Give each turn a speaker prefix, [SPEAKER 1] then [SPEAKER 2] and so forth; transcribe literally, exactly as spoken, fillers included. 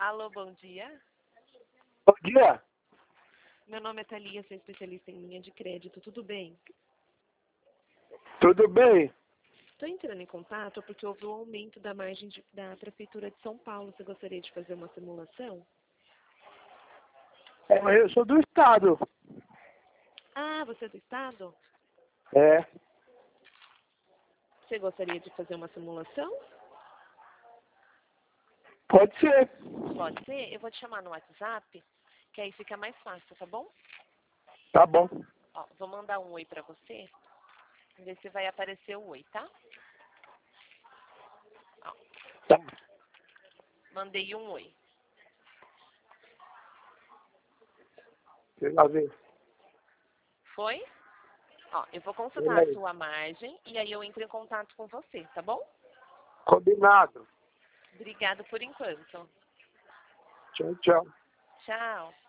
[SPEAKER 1] Alô, bom dia.
[SPEAKER 2] Bom dia.
[SPEAKER 1] Meu nome é Thalia, sou especialista em linha de crédito. Tudo bem?
[SPEAKER 2] Tudo bem?
[SPEAKER 1] Estou entrando em contato porque houve um aumento da margem de- da Prefeitura de São Paulo. Você gostaria de fazer uma simulação?
[SPEAKER 2] É, eu sou do estado.
[SPEAKER 1] Ah, você é do Estado?
[SPEAKER 2] É.
[SPEAKER 1] Você gostaria de fazer uma simulação?
[SPEAKER 2] Pode ser.
[SPEAKER 1] Pode ser? Eu vou te chamar no WhatsApp, que aí fica mais fácil, tá bom?
[SPEAKER 2] Tá bom.
[SPEAKER 1] Ó, vou mandar um oi pra você. Ver se vai aparecer o oi, tá? Ó,
[SPEAKER 2] Tá.
[SPEAKER 1] mandei um oi.
[SPEAKER 2] Deixa eu ver.
[SPEAKER 1] Foi? Ó, eu vou
[SPEAKER 2] E
[SPEAKER 1] consultar a
[SPEAKER 2] aí?
[SPEAKER 1] sua margem e aí eu entro em contato com você, tá bom?
[SPEAKER 2] Combinado.
[SPEAKER 1] Obrigado por enquanto.
[SPEAKER 2] Tchau, tchau.
[SPEAKER 1] Tchau.